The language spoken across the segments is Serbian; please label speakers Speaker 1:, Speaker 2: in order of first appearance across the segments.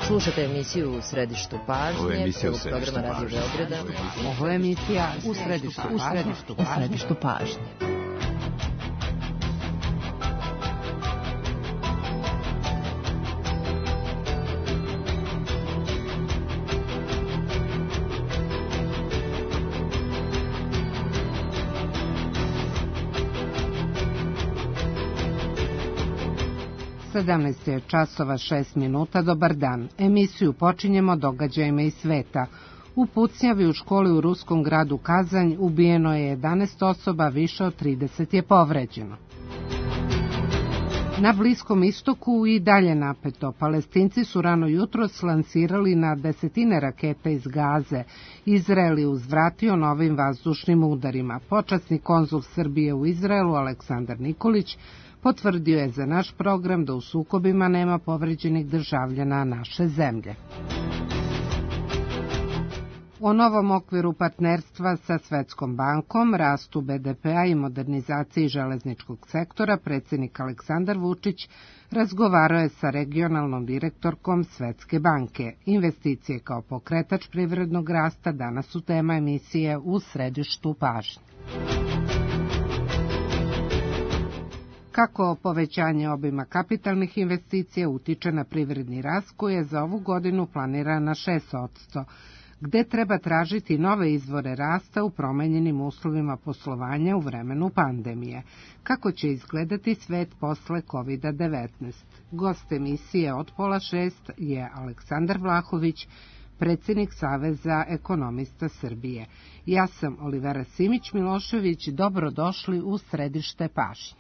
Speaker 1: Slušate emisiju U središtu pažnje, prvog programa Radio Beograda.
Speaker 2: Ovo je emisija U središtu pažnje. Je časova 6 minuta. Dobar dan. Emisiju počinjemo događajima iz sveta. U pucnjavi u školi u ruskom gradu Kazanj ubijeno je 11 osoba, više od 30 je povređeno. Na Bliskom istoku i dalje napeto. Palestinci su rano jutros lansirali na desetine raketa iz Gaze. Izrael je uzvratio novim vazdušnim udarima. Počasni konzul Srbije u Izraelu Aleksandar Nikolić potvrdio je za naš program da u sukobima nema povređenih državljana naše zemlje. O novom okviru partnerstva sa Svetskom bankom, rastu BDP-a i modernizaciji železničkog sektora predsjednik Aleksandar Vučić razgovarao je sa regionalnom direktorkom Svetske banke. Investicije kao pokretač privrednog rasta danas su tema emisije U središtu pažnje. Kako povećanje obima kapitalnih investicija utiče na privredni rast koji je za ovu godinu planiran na 6%, gde treba tražiti nove izvore rasta u promenjenim uslovima poslovanja u vremenu pandemije. Kako će izgledati svet posle COVID-19? Gost emisije od 5:30 je Aleksandar Vlahović, predsjednik Saveza ekonomista Srbije. Ja sam Olivera Simić-Milošević, dobrodošli u središte pažnje.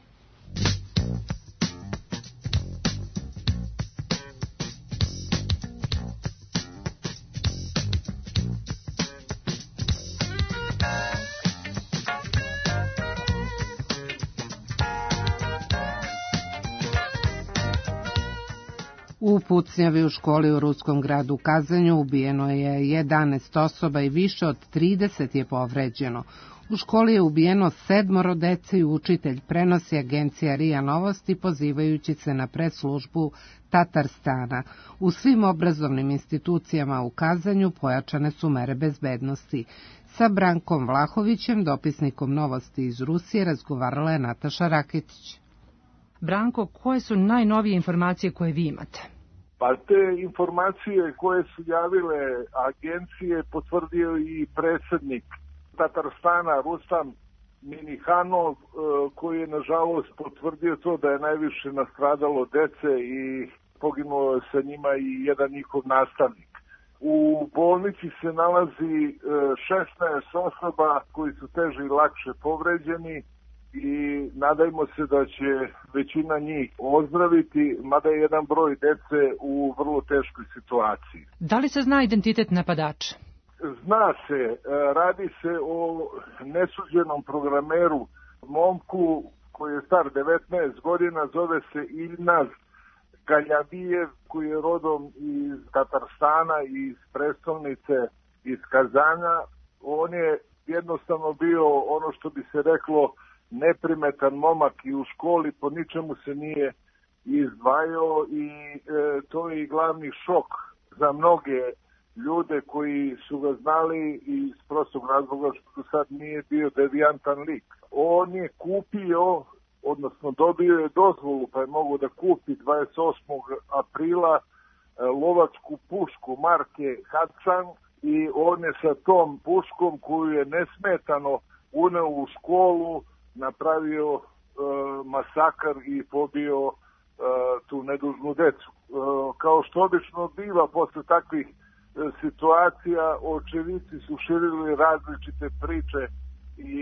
Speaker 2: U pucnjavi u školi u ruskom gradu Kazanju ubijeno je 11 osoba i više od 30 je povređeno. U školi je ubijeno 7 dece i učitelj, prenosi agencija RIA Novosti pozivajući se na press-službu Tatarstana. U svim obrazovnim institucijama u Kazanju pojačane su mere bezbednosti. Sa Brankom Vlahovićem, dopisnikom Novosti iz Rusije, razgovarala je Nataša Raketić.
Speaker 3: Branko, koje su najnovije informacije koje vi imate?
Speaker 4: Pa te informacije koje su javile agencije potvrdio i predsjednik Tatarstana Rustam Minihanov, koji je nažalost potvrdio to da je najviše nastradalo dece i poginulo je sa njima i jedan njihov nastavnik. U bolnici se nalazi 16 osoba koji su teže i lakše povređeni i nadajmo se da će većina njih ozdraviti, mada je jedan broj dece u vrlo teškoj situaciji.
Speaker 3: Da li se zna identitet napadača?
Speaker 4: Zna se, radi se o nesuđenom programeru, momku koji je star 19 godina, zove se Ilnaz Galjavijev, koji je rodom iz Tatarstana, iz prestolnice, iz Kazana. On je jednostavno bio ono što bi se reklo neprimetan momak i u školi po ničemu se nije izdvajao i to je i glavni šok za mnoge ljude koji su ga znali iz prostog razloga što do sad nije bio devijantan lik. On je kupio, odnosno dobio je dozvolu pa je mogao da kupi 28. aprila lovačku pušku marke Hatsan i on je sa tom puškom koju je nesmetano uneo u školu napravio masakar i pobio tu nedužnu decu. Kao što obično biva posle takvih situacija, očevici su širili različite priče i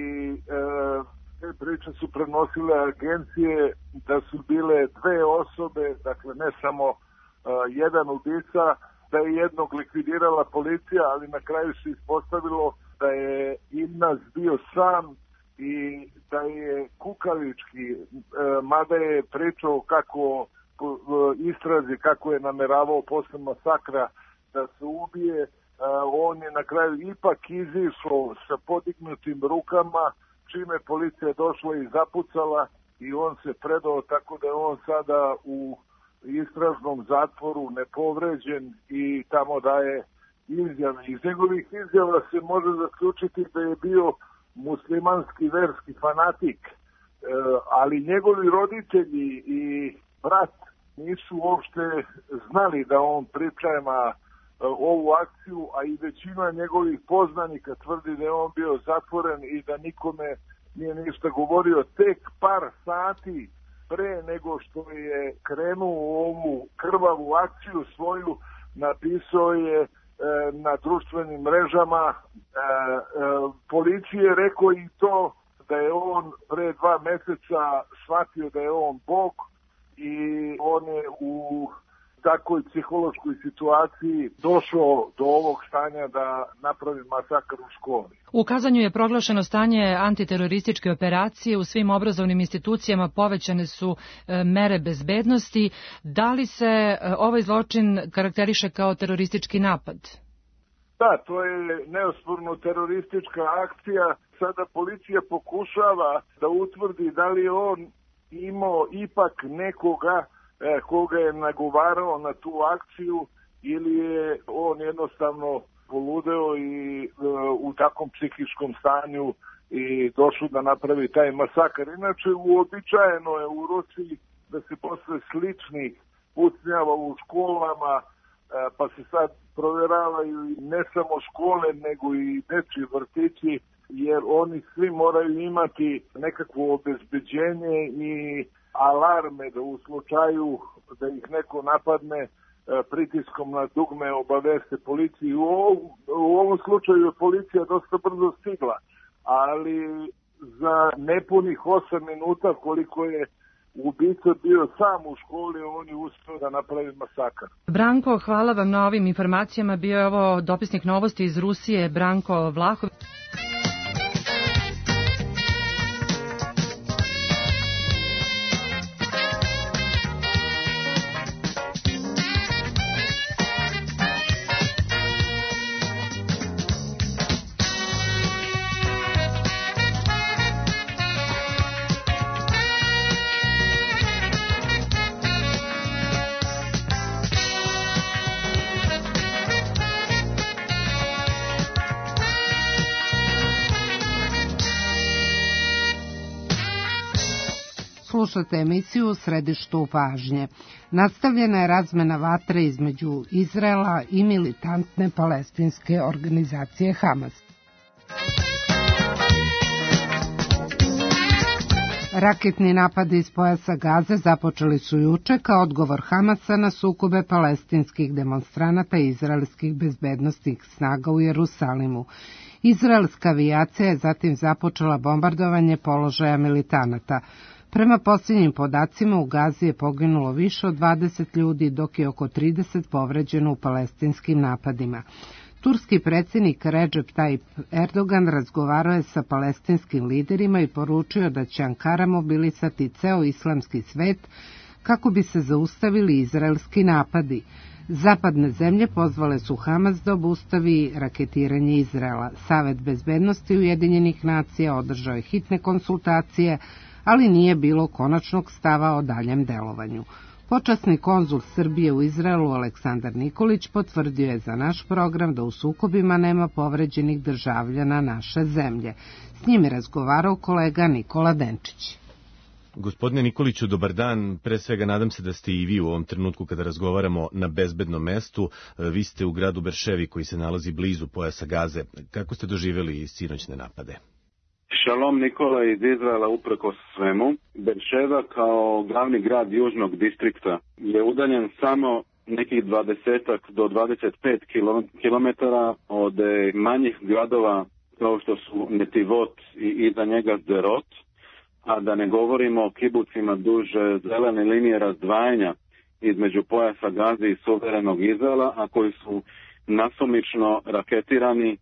Speaker 4: te priče su prenosile agencije da su bile 2 osobe, dakle ne samo jedan ubica, da je jednog likvidirala policija, ali na kraju se ispostavilo da je Ilnaz bio sam i da je kukavički, mada je pričao kako istrazi, kako je nameravao posle masakra da se ubije, on je na kraju ipak izišao sa podignutim rukama, čime policija došla i zapucala i on se predao, tako da je on sada u istražnom zatvoru nepovređen i tamo daje izjave. Iz njegovih izjava se može zaključiti da je bio muslimanski verski fanatik, ali njegovi roditelji i brat nisu uopšte znali da on priprema ovu akciju, a i većina njegovih poznanika tvrdi da je on bio zatvoren i da nikome nije ništa govorio. Tek par sati pre nego što je krenuo u ovu krvavu akciju svoju, napisao je na društvenim mrežama policiji je rekao i to da je on pre 2 meseca shvatio da je on Bog i on je u takvoj psihološkoj situaciji došao do ovog stanja da napravi masakr u školi.
Speaker 3: U Kazanju je proglašeno stanje antiterorističke operacije, u svim obrazovnim institucijama povećane su mere bezbednosti. Da li se ovaj zločin karakteriše kao teroristički napad?
Speaker 4: Da, to je neosporno teroristička akcija. Sada policija pokušava da utvrdi da li je on imao ipak nekoga koga je nagovarao na tu akciju ili je on jednostavno poludeo i u takvom psihičkom stanju i došao da napravi taj masakar. Inače, uobičajeno je u Rusiji da se posle sličnih pucnjava u školama, pa se sad provjeravaju ne samo škole, nego i dečji vrtići, jer oni svi moraju imati nekakvo obezbeđenje i alarme da u slučaju da ih neko napadne pritiskom na dugme obaveste policiju. U ovom slučaju je policija dosta brzo stigla, ali za nepunih 8 minuta koliko je ubica bio sam u školi, on je uspio da napravi masakar.
Speaker 3: Branko, hvala vam na ovim informacijama. Bio je ovo dopisnik novosti iz Rusije, Branko Vlahov.
Speaker 2: Slušate emisiju u središtu pažnje. Nastavljena je razmena vatre između Izraela i militantne palestinske organizacije Hamas. Raketni napadi iz pojasa Gaze započeli su juče kao odgovor Hamasa na sukobe palestinskih demonstranata i izraelskih bezbednosnih snaga u Jerusalimu. Izraelska avijacija je zatim započela bombardovanje položaja militanata. Prema posljednjim podacima u Gazi je poginulo više od 20 ljudi, dok je oko 30 povređeno u palestinskim napadima. Turski predsjednik Recep Tayyip Erdogan razgovarao je sa palestinskim liderima i poručio da će Ankara mobilisati ceo islamski svet kako bi se zaustavili izraelski napadi. Zapadne zemlje pozvale su Hamas da obustavi raketiranje Izraela. Savet bezbednosti Ujedinjenih nacija održao je hitne konsultacije, ali nije bilo konačnog stava o daljem delovanju. Počasni konzul Srbije u Izraelu Aleksandar Nikolić potvrdio je za naš program da u sukobima nema povređenih državljana naše zemlje. S njim je razgovarao kolega Nikola Denčić.
Speaker 5: Gospodine Nikoliću, dobar dan. Pre svega nadam se da ste i vi u ovom trenutku kada razgovaramo na bezbednom mestu. Vi ste u gradu Berševi koji se nalazi blizu pojasa Gaze. Kako ste doživjeli sinoćne napade?
Speaker 6: Šalom, Nikola iz Izraela uprkos svemu. Berševa kao glavni grad južnog distrikta je udaljen samo nekih 20 do 25 kilometara od manjih gradova kao što su Netivot i iza njega Zerot, a da ne govorimo o kibucima duž zelene linije razdvajanja između pojasa Gaze i suverenog Izraela, a koji su nasumično raketirani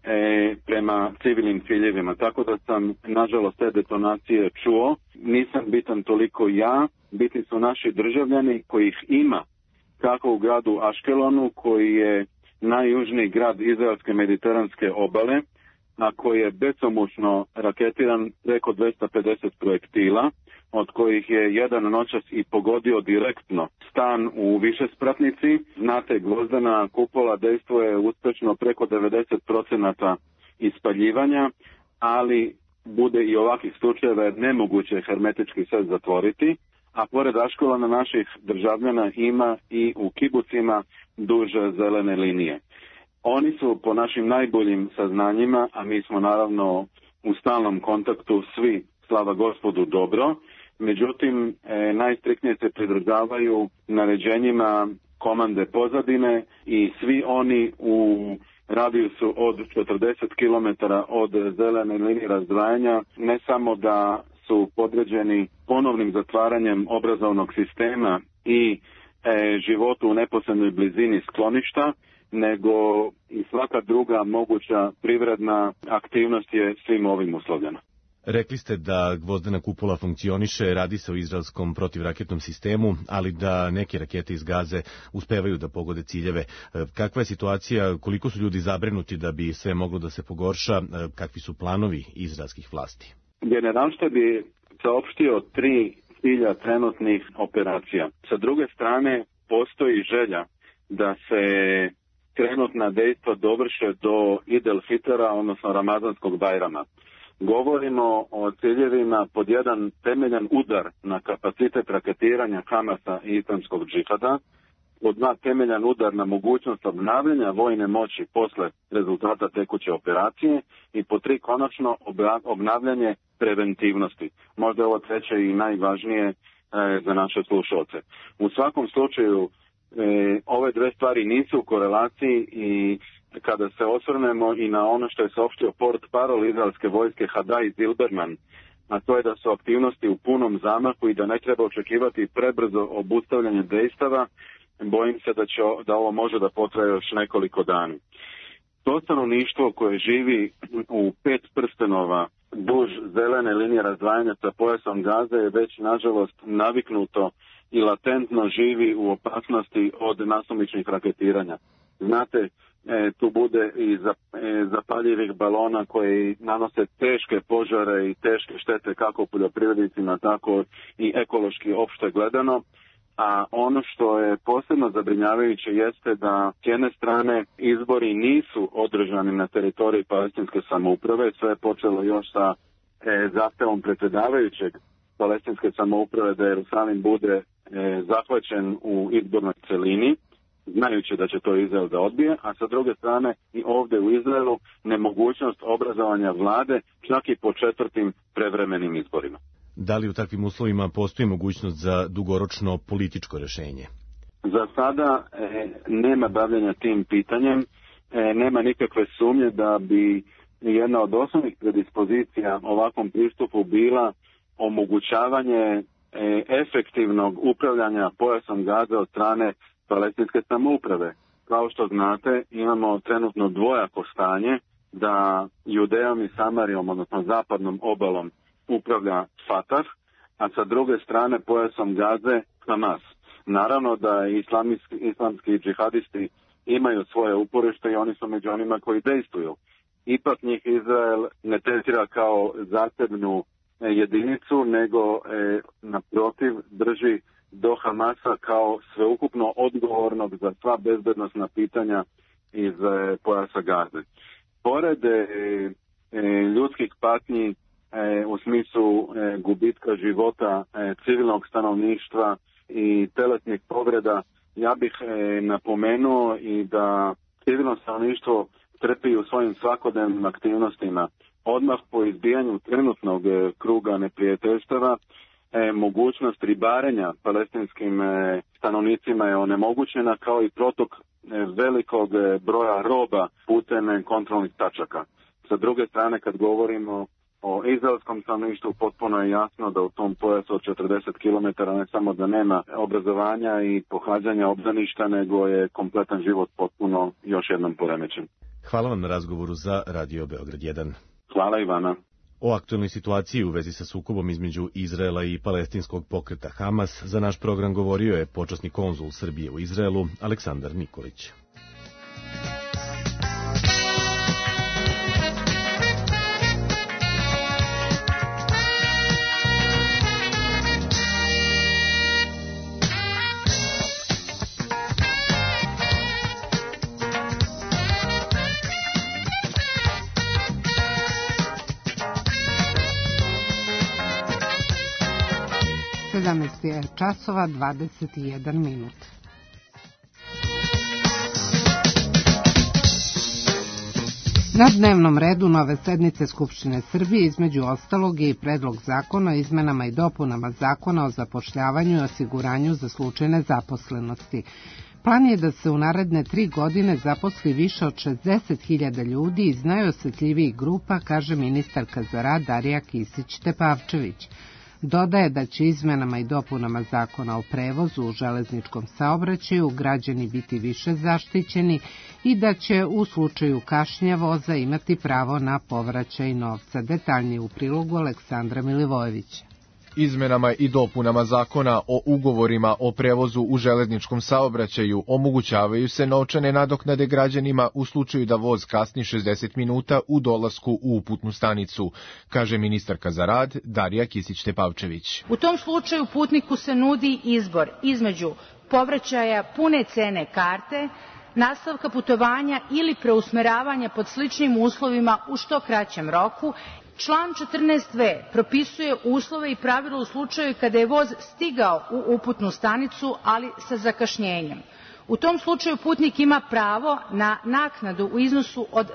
Speaker 6: prema civilnim ciljevima. Tako da sam, nažalost, te detonacije čuo. Nisam bitan toliko ja, bitni su naši državljani kojih ima, kako u gradu Aškelonu, koji je najjužniji grad izraelske mediteranske obale, a koji je besomučno raketiran preko 250 projektila, od kojih je jedan noćas i pogodio direktno stan u višespratnici. Znate, gvozdena kupola dejstvuje uspešno preko 90% ispaljivanja, ali bude i ovakvih slučajeva jer nemoguće hermetički sve zatvoriti, a pored raškolana naših državljana ima i u kibucima duže zelene linije. Oni su po našim najboljim saznanjima, a mi smo naravno u stalnom kontaktu svi, slava Gospodu, dobro, međutim najstriktnije se pridržavaju naređenjima komande pozadine i svi oni u radijusu od 40 km od zelene linije razdvajanja ne samo da su podređeni ponovnim zatvaranjem obrazovnog sistema i životu u neposrednoj blizini skloništa, nego i svaka druga moguća privredna aktivnost je svim ovim uslovljena.
Speaker 5: Rekli ste da gvozdena kupola funkcioniše, radi se o izraelskom protivraketnom sistemu, ali da neke rakete iz Gaze uspevaju da pogode ciljeve. Kakva je situacija, koliko su ljudi zabrinuti da bi sve moglo da se pogorša, kakvi su planovi izraelskih vlasti?
Speaker 6: Generalštab je saopštio 3 cilja trenutnih operacija. Sa druge strane, postoji želja da se trenutna dejstva dovrše do Idel Fitera, odnosno Ramazanskog Bajrama. Govorimo o ciljevima pod jedan temeljan udar na kapacitet raketiranja Hamasa i Islamskog džihada, pod 2 temeljan udar na mogućnost obnavljanja vojne moći posle rezultata tekuće operacije i pod 3 konačno obnavljanje preventivnosti. Možda je ovo treće i najvažnije za naše slušalce. U svakom slučaju ove 2 stvari nisu u korelaciji i kada se osvrnemo i na ono što je saopštio portparol izraelske vojske Hadai Zilberman, a to je da su aktivnosti u punom zamahu i da ne treba očekivati prebrzo obustavljanje dejstava, bojim se da ovo može da potraje još nekoliko dana. To stanovništvo koje živi u 5 prstenova duž zelene linije razdvajanja sa pojasom Gaze je već nažalost naviknuto i latentno živi u opasnosti od nasumičnih raketiranja. Znate, tu bude i zapaljivih balona koji nanose teške požare i teške štete kako poljoprivrednicima, tako i ekološki opšte gledano. A ono što je posebno zabrinjavajuće jeste da s jedne strane izbori nisu održani na teritoriji palestinske samouprave. Sve je počelo još sa zahtevom predsjedavajućeg palestinske samouprave da Jerusalim bude zahvaćen u izbornoj celini, znajući da će to Izrael da odbije, a sa druge strane i ovdje u Izraelu nemogućnost obrazovanja vlade čak i po 4. prevremenim izborima.
Speaker 5: Da li u takvim uslovima postoji mogućnost za dugoročno političko rješenje?
Speaker 6: Za sada nema bavljenja tim pitanjem, nema nikakve sumnje da bi jedna od osnovnih predispozicija ovakvom pristupu bila omogućavanje efektivnog upravljanja pojasom Gaze od strane palestinske samouprave. Kao što znate, imamo trenutno dvojako stanje da Judejom i Samarijom, odnosno zapadnom obalom, upravlja Fatah, a sa druge strane pojasom Gaze Hamas. Naravno da islamski džihadisti imaju svoje uporište i oni su među onima koji dejstvuju. Ipak njih Izrael ne tretira kao zasebnu jedinicu, nego naprotiv drži do Hamasa kao sveukupno odgovornog za sva bezbednosna pitanja iz pojasa Gaze. Pored ljudskih patnji u smislu gubitka života civilnog stanovništva i teletnih povreda, ja bih napomenuo i da civilno stanovništvo trpi u svojim svakodnevnim aktivnostima. Odmah po izbijanju trenutnog kruga neprijateljstava, mogućnost ribarenja palestinskim stanovnicima je onemogućena, kao i protok velikog broja roba putem kontrolnih tačaka. Sa druge strane, kad govorimo o izraelskom stanovništvu, potpuno je jasno da u tom pojasu od 40 km ne samo da nema obrazovanja i pohađanja obdaništa, nego je kompletan život potpuno još jednom poremećen.
Speaker 5: Hvala vam na razgovoru za Radio Beograd 1.
Speaker 6: Hvala i vama.
Speaker 5: O aktualnoj situaciji u vezi sa sukobom između Izraela i palestinskog pokreta Hamas za naš program govorio je počasni konzul Srbije u Izraelu Aleksandar Nikolić.
Speaker 2: 17 je časova 21 minut. Na dnevnom redu nove sednice Skupštine Srbije između ostalog je i predlog zakona o izmenama i dopunama zakona o zapošljavanju i osiguranju za slučaj nezaposlenosti. Plan je da se u naredne 3 godine zaposli više od 60.000 ljudi iz najosetljivijih grupa, kaže ministarka za rad Darija Kisić-Tepavčević. Dodaje da će izmenama i dopunama zakona o prevozu u železničkom saobraćaju građani biti više zaštićeni i da će u slučaju kašnjenja voza imati pravo na povraćaj novca. Detaljnije u prilogu Aleksandra Milivojevića.
Speaker 7: Izmenama i dopunama zakona o ugovorima o prevozu u železničkom saobraćaju omogućavaju se novčane nadoknade građanima u slučaju da voz kasni 60 minuta u dolasku u uputnu stanicu, kaže ministarka za rad Darija Kisić-Tepavčević.
Speaker 8: U tom slučaju putniku se nudi izbor između povraćaja pune cene karte, nastavka putovanja ili preusmeravanja pod sličnim uslovima u što kraćem roku. Član 14v propisuje uslove i pravila u slučaju kada je voz stigao u uputnu stanicu, ali sa zakašnjenjem. U tom slučaju putnik ima pravo na naknadu u iznosu od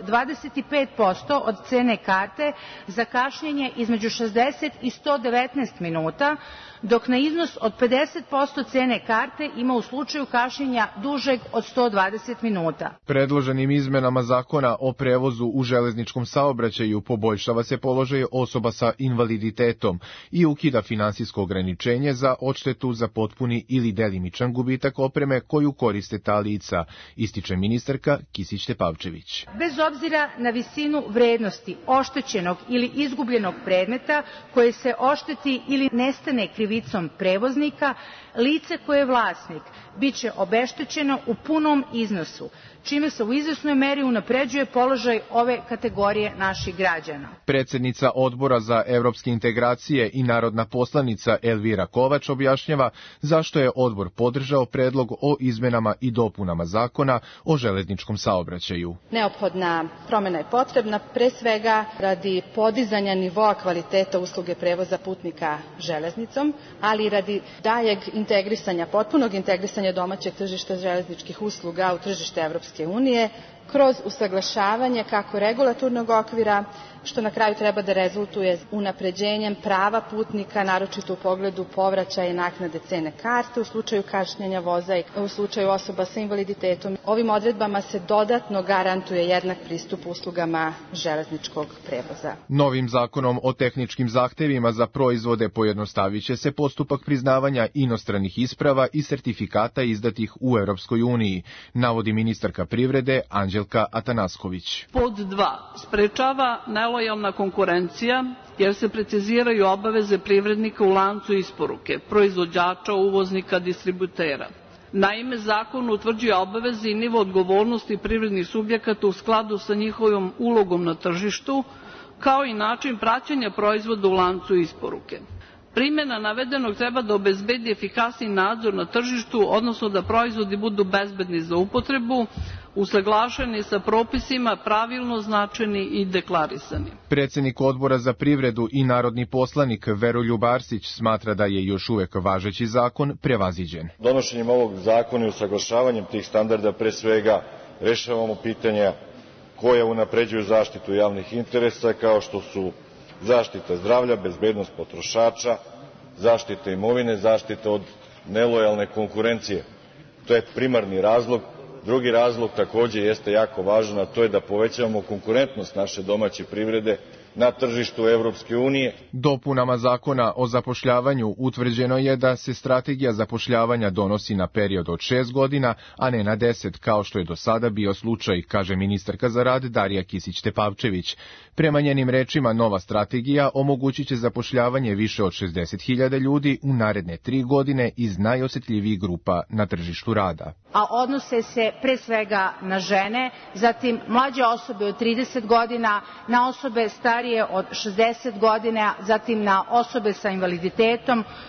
Speaker 8: 25% od cene karte za kašnjenje između 60 i 119 minuta, dok na iznos od 50% cene karte ima u slučaju kašnjenja dužeg od 120 minuta.
Speaker 7: Predloženim izmenama zakona o prevozu u železničkom saobraćaju poboljšava se položaj osoba sa invaliditetom i ukida finansijsko ograničenje za odštetu za potpuni ili delimičan gubitak opreme koju koriste ta lica, ističe ministarka Kisić-Tepavčević.
Speaker 8: Bez obzira na visinu vrednosti oštećenog ili izgubljenog predmeta koje se ošteti ili nestane krivicom prevoznika, lice koje je vlasnik biće obeštećeno u punom iznosu, čime se u izvesnoj meri unapređuje položaj ove kategorije naših građana.
Speaker 7: Predsednica Odbora za evropske integracije i narodna poslanica Elvira Kovač objašnjava zašto je odbor podržao predlog o izmenama i dopunama zakona o železničkom saobraćaju.
Speaker 9: Neophodna promena je potrebna pre svega radi podizanja nivoa kvaliteta usluge prevoza putnika železnicom, ali i radi daljeg integrisanja, potpunog integrisanja domaćeg tržišta železničkih usluga u tržište Evropske unije kroz usaglašavanje kako regulatornog okvira, što na kraju treba da rezultuje unapređenjem prava putnika, naročito u pogledu povraćaja i naknade cene karte u slučaju kašnjenja voza i u slučaju osoba sa invaliditetom. Ovim odredbama se dodatno garantuje jednak pristup uslugama železničkog prevoza.
Speaker 7: Novim zakonom o tehničkim zahtevima za proizvode pojednostaviće se postupak priznavanja inostranih isprava i sertifikata izdatih u Evropskoj uniji, navodi ministarka privrede Anđelka Atanasković.
Speaker 10: Pod 2. Sprečava nelojalna konkurencija jer se preciziraju obaveze privrednika u lancu isporuke, proizvođača, uvoznika, distributera. Naime, zakon utvrđuje obaveze i nivo odgovornosti privrednih subjekata u skladu sa njihovim ulogom na tržištu, kao i način praćenja proizvoda u lancu isporuke. Primjena navedenog treba da obezbedi efikasniji nadzor na tržištu, odnosno da proizvodi budu bezbedni za upotrebu, usaglašeni sa propisima, pravilno značeni i deklarisani.
Speaker 7: Predsednik Odbora za privredu i narodni poslanik Veroljub Arsić smatra da je još uvek važeći zakon prevaziđen.
Speaker 11: Donošenjem ovog zakona i usaglašavanjem tih standarda pre svega rešavamo pitanja koja unapređuju zaštitu javnih interesa, kao što su zaštita zdravlja, bezbednost potrošača, zaštita imovine, zaštita od nelojalne konkurencije. To je primarni razlog. Drugi razlog takođe jeste jako važan, a to je da povećavamo konkurentnost naše domaće privrede na tržištu Evropske unije.
Speaker 7: Dopunama zakona o zapošljavanju utvrđeno je da se strategija zapošljavanja donosi na period od 6 godina, a ne na 10, kao što je do sada bio slučaj, kaže ministarka za rad Darija Kisić-Tepavčević. Prema njenim rečima, nova strategija omogućit će zapošljavanje više od 60.000 ljudi u naredne 3 godine iz najosetljivijih grupa na tržištu rada.
Speaker 8: A odnose se pre svega na žene, zatim mlađe osobe od 30 godina, na osobe starije od 60 godina, zatim na osobe sa invaliditetom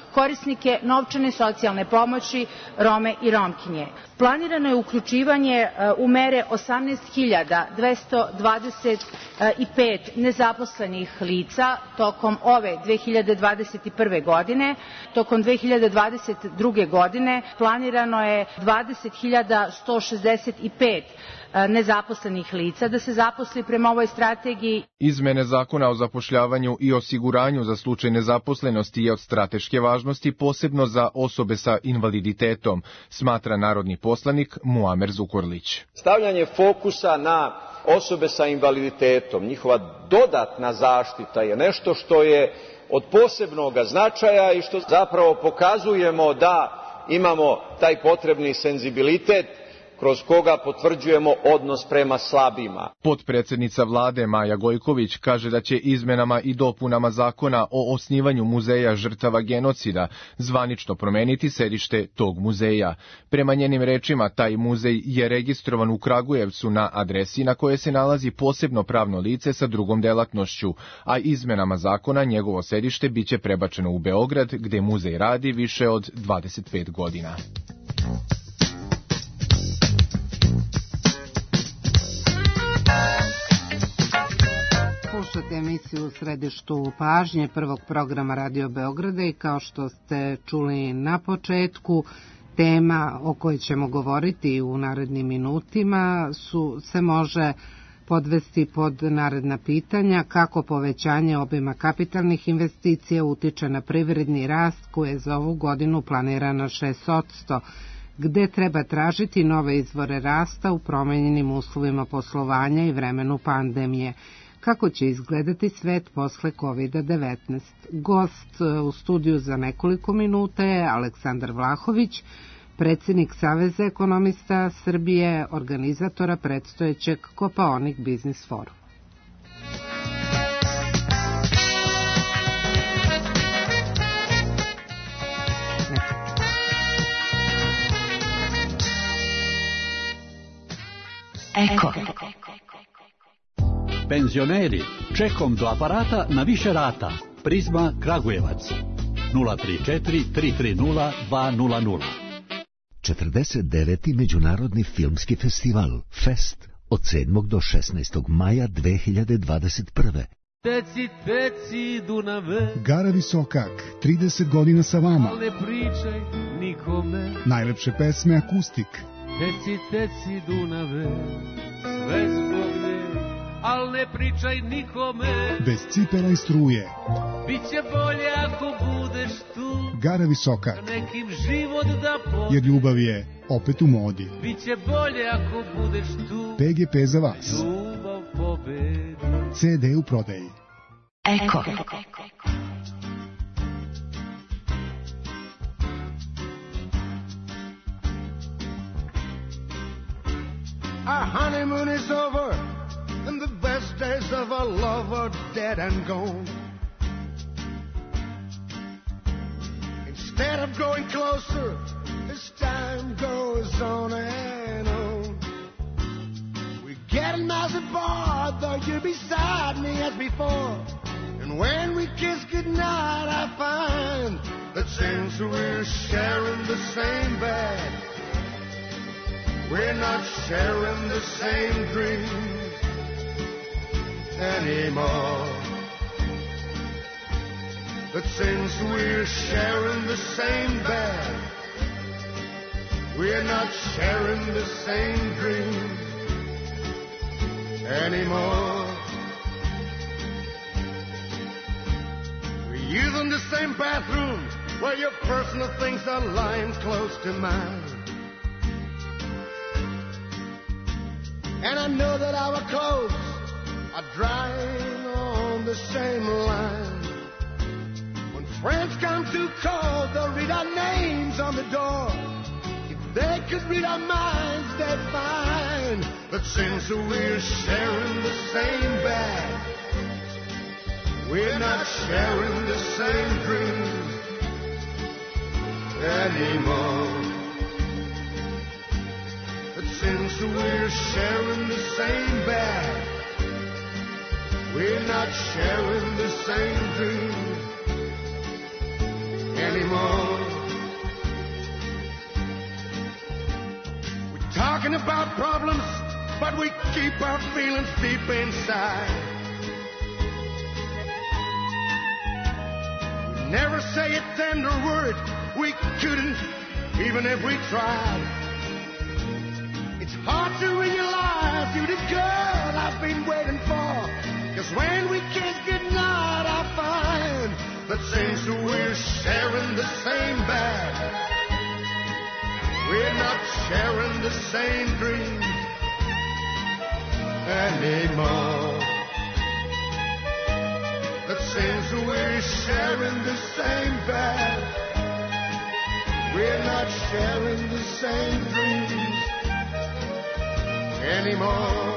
Speaker 8: korisnike novčane socijalne pomoći Rome i Romkinje. Planirano je uključivanje u mere 18.225 nezaposlenih lica tokom ove 2021. godine. Tokom 2022. godine planirano je 20.165 nezaposlenih lica da se zaposli prema ovoj strategiji.
Speaker 7: Izmene zakona o zapošljavanju i osiguranju za slučaj nezaposlenosti je od strateške važnosti, posebno za osobe sa invaliditetom, smatra narodni poslanik Muamer Zukorlić.
Speaker 12: Stavljanje fokusa na osobe sa invaliditetom, njihova dodatna zaštita je nešto što je od posebnog značaja i što zapravo pokazujemo da imamo taj potrebni senzibilitet kroz koga potvrđujemo odnos prema slabima.
Speaker 7: Potpredsednica vlade Maja Gojković kaže da će izmenama i dopunama zakona o osnivanju muzeja žrtava genocida zvanično promeniti sedište tog muzeja. Prema njenim rečima, taj muzej je registrovan u Kragujevcu na adresi na kojoj se nalazi posebno pravno lice sa drugom delatnošću, a izmenama zakona njegovo sedište biće prebačeno u Beograd, gde muzej radi više od 25 godina.
Speaker 2: Slušate emisiju u središtu pažnje prvog programa Radio Beograda i kao što ste čuli na početku, tema o kojoj ćemo govoriti u narednim minutima se može podvesti pod naredna pitanja: kako povećanje obima kapitalnih investicija utiče na privredni rast koji je za ovu godinu planiran na 6%, gde treba tražiti nove izvore rasta u promenjenim uslovima poslovanja i vremenu pandemije. Kako će izgledati svet posle COVID-19? Gost u studiju za nekoliko minuta je Aleksandar Vlahović, predsjednik Saveza ekonomista Srbije, organizatora predstojećeg Kopaonik Biznis Forum.
Speaker 13: Eko. Penzioneri, čekom do aparata na više rata. Prizma Kragujevac 034 330 200.
Speaker 14: 49. Međunarodni filmski festival Fest od 7. do 16. maja 2021.
Speaker 15: Teci, teci, Dunave.
Speaker 16: Gara Visokak, 30 godina sa vama.
Speaker 15: Ne pričaj nikome.
Speaker 16: Najlepše pesme akustik.
Speaker 15: Teci, teci, Dunave, sve zbog nje, al ne pričaj nikome.
Speaker 16: Bez cipela i struje.
Speaker 15: Biće bolje ako budeš tu.
Speaker 16: Gara Visokak.
Speaker 15: Nekim život da pobedi.
Speaker 16: Jer ljubav je opet u modi.
Speaker 15: Biće bolje ako budeš tu.
Speaker 16: PGP za vas.
Speaker 15: Ljubav pobedi.
Speaker 16: CD u prodaji.
Speaker 13: Eko.
Speaker 17: Our honeymoon is over, and the best days of our love are dead and gone. Instead of growing closer, as time goes on and on, we're getting miles apart, though you're beside me as before. And when we kiss goodnight, I find that since we're sharing the same bed, we're not sharing the same dreams anymore. But since we're sharing the same bed, we're not sharing the same dreams anymore. We're using the same bathroom where your personal things are lying close to mine. And I know that our clothes are drying on the same line. When friends come to call, they'll read our names on the door. If they could read our minds, they'd find that since we're sharing the same bed, we're not sharing the same dreams anymore. Since we're sharing the same bed, we're not sharing the same dreams anymore. We're talking about problems, but we keep our feelings deep inside. We never say a tender word, we couldn't, even if we tried. It's hard to realize you're the girl I've been waiting for, 'cause when we kiss goodnight I find that seems we're sharing the same bed. We're not sharing the same dreams anymore. It seems we're sharing the same bed. We're not sharing the same dreams anymore.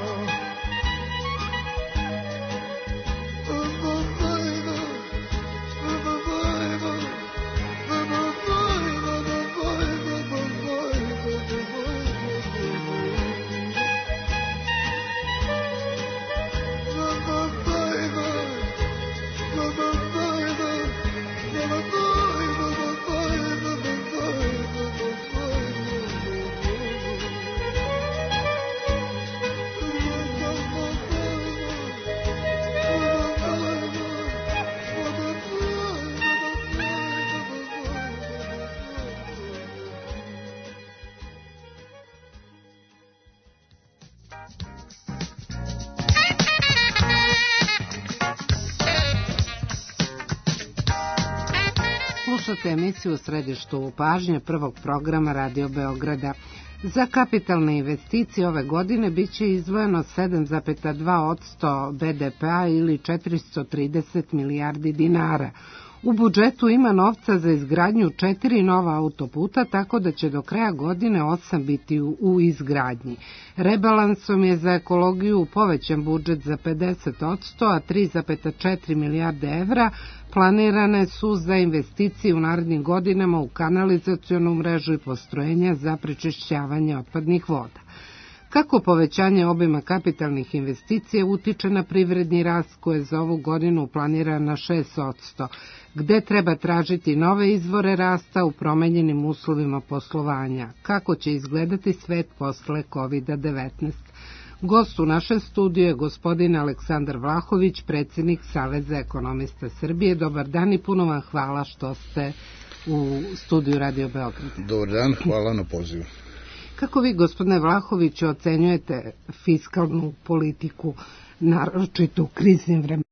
Speaker 2: Slušate emisiju u središtu pažnje prvog programa Radio Beograda. Za kapitalne investicije ove godine biće izdvojeno 7,2% BDP-a ili 430 milijardi dinara. U budžetu ima novca za izgradnju 4 nova autoputa, tako da će do kraja godine 8 biti u izgradnji. Rebalansom je za ekologiju povećan budžet za 50%, a 3,4 milijarde evra planirane su za investicije u narednim godinama u kanalizacionu mrežu i postrojenja za prečišćavanje otpadnih voda. Kako povećanje obima kapitalnih investicija utiče na privredni rast koji je za ovu godinu planiran na 6%, gde treba tražiti nove izvore rasta u promenjenim uslovima poslovanja, kako će izgledati svet posle COVID-19. Gost u našem studiju je gospodin Aleksandar Vlahović, predsjednik Saveza ekonomista Srbije. Dobar dan i puno vam hvala što ste u studiju Radio Beograd.
Speaker 18: Dobar dan, hvala na pozivu.
Speaker 2: Kako vi, gospodine Vlahović, ocenjujete fiskalnu politiku, naročito u kriznim vremenima?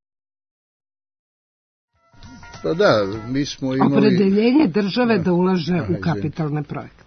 Speaker 18: Pa da, mi smo imali...
Speaker 2: Opredeljenje države da ulaže u kapitalne projekte.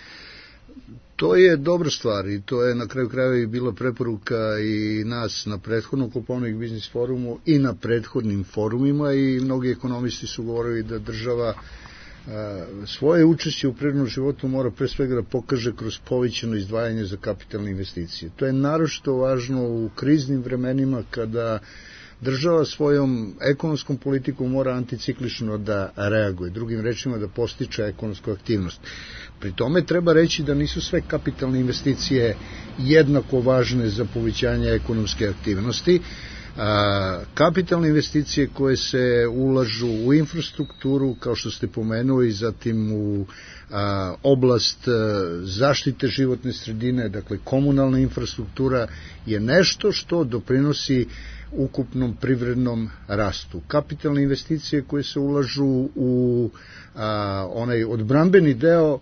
Speaker 18: To je dobra stvar i to je na kraju krajeva i bila preporuka i nas na prethodnom Kopovnik biznis forumu i na prethodnim forumima i mnogi ekonomisti su govorili da država svoje učešće u privrednom životu mora pre svega da pokaže kroz povećano izdvajanje za kapitalne investicije. To je naročito važno u kriznim vremenima kada država svojom ekonomskom politikom mora anticiklično da reaguje, drugim rečima da postiče ekonomsku aktivnost. Pri tome treba reći da nisu sve kapitalne investicije jednako važne za povećanje ekonomske aktivnosti. Kapitalne investicije koje se ulažu u infrastrukturu, kao što ste pomenuli, zatim u oblast zaštite životne sredine, dakle komunalna infrastruktura, je nešto što doprinosi ukupnom privrednom rastu. Kapitalne investicije koje se ulažu u onaj odbrambeni deo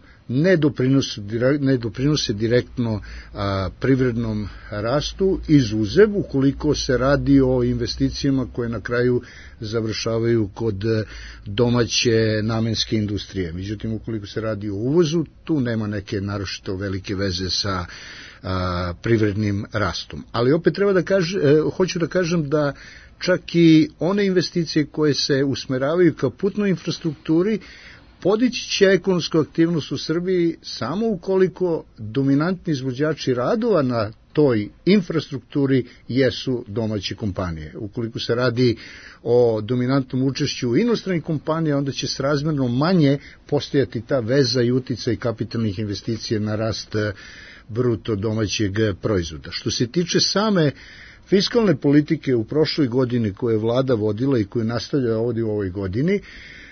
Speaker 18: ne doprinose direktno privrednom rastu, izuzev ukoliko se radi o investicijama koje na kraju završavaju kod domaće namenske industrije. Međutim, ukoliko se radi o uvozu, tu nema neke naročito velike veze sa privrednim rastom. Ali opet hoću da kažem da čak i one investicije koje se usmeravaju ka putnoj infrastrukturi podići će ekonomsku aktivnost u Srbiji samo ukoliko dominantni izvođači radova na toj infrastrukturi jesu domaće kompanije. Ukoliko se radi o dominantnom učešću inostranih kompanija, onda će srazmerno manje postojati ta veza i uticaj kapitalnih investicija na rast bruto domaćeg proizvoda. Što se tiče same fiskalne politike u prošloj godini koje je vlada vodila i koju nastavlja ovdje u ovoj godini,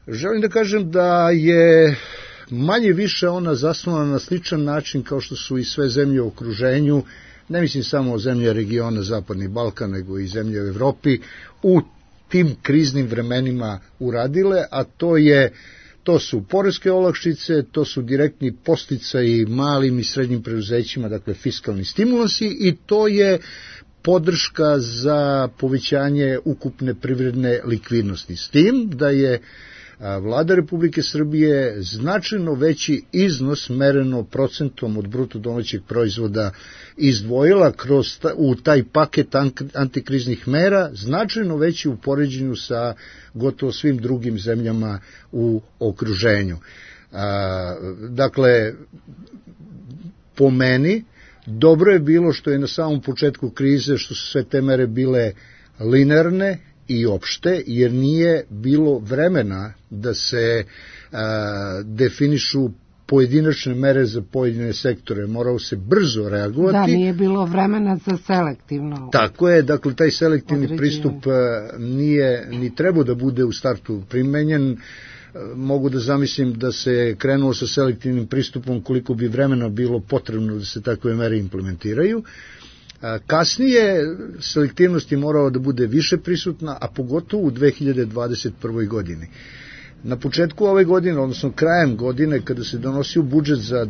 Speaker 18: Želim da kažem da je manje više ona zasnovana na sličan način kao što su i sve zemlje u okruženju, ne mislim samo o zemlje regiona Zapadni Balkan, nego i zemlje u Evropi, u tim kriznim vremenima uradile, a to su poreske olakšice, to su direktni podsticaji malim i srednjim preduzećima, dakle fiskalni stimulansi, i to je podrška za povećanje ukupne privredne likvidnosti. S tim da je Vlada Republike Srbije značajno veći iznos mereno procentom od bruto domaćeg proizvoda izdvojila u taj paket antikriznih mera, značajno veći u poređenju sa gotovo svim drugim zemljama u okruženju. Dakle, po meni, dobro je bilo što je na samom početku krize, što su sve te mere bile linearne i opšte, jer nije bilo vremena da se definišu pojedinačne mere za pojedine sektore. Morao se brzo reagovati.
Speaker 2: Da, nije bilo vremena za selektivno.
Speaker 18: Tako je, dakle, taj selektivni pristup nije ni trebao da bude u startu primenjen. Mogu da zamislim da se krenulo sa selektivnim pristupom koliko bi vremena bilo potrebno da se takve mere implementiraju. Kasnije selektivnost je morala da bude više prisutna, a pogotovo u 2021. godini. Na početku ove godine, odnosno krajem godine, kada se donosio budžet za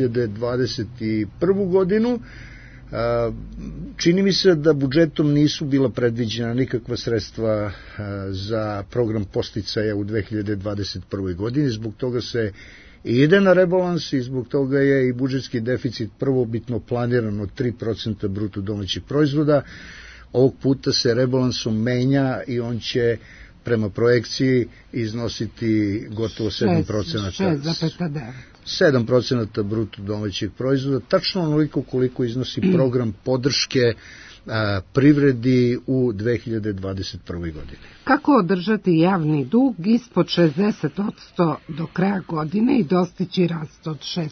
Speaker 18: 2021. godinu, čini mi se da budžetom nisu bila predviđena nikakva sredstva za program podsticaja u 2021. godini, zbog toga se ide na rebalans i zbog toga je i budžetski deficit prvobitno planiran od 3% bruto domaćeg proizvoda. Ovog puta se rebalansom menja i on će prema projekciji iznositi gotovo 7%. 7% bruto domaćeg proizvoda, tačno onoliko koliko iznosi program podrške privredi u 2021. godini.
Speaker 2: Kako održati javni dug ispod 60% do kraja godine i dostići rast od 6%?